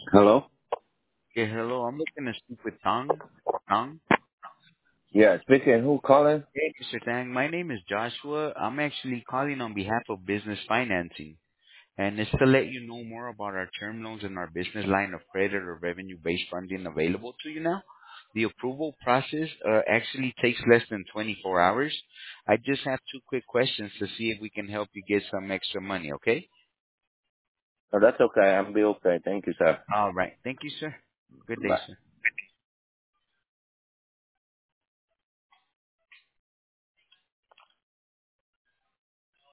Hello? Okay, hello. I'm looking to speak with Tang. Tang? Yeah, speaking. Who calling? Hey, Mr. Tang. My name is Joshua. I'm actually calling on behalf of business financing. And it's to let you know more about our term loans and our business line of credit or revenue-based funding available to you now. The approval process actually takes less than 24 hours. I just have two quick questions to see if we can help you get some extra money, okay? Oh, that's okay. I'll be okay. Thank you, sir. All right. Thank you, sir. Good day, Bye. sir.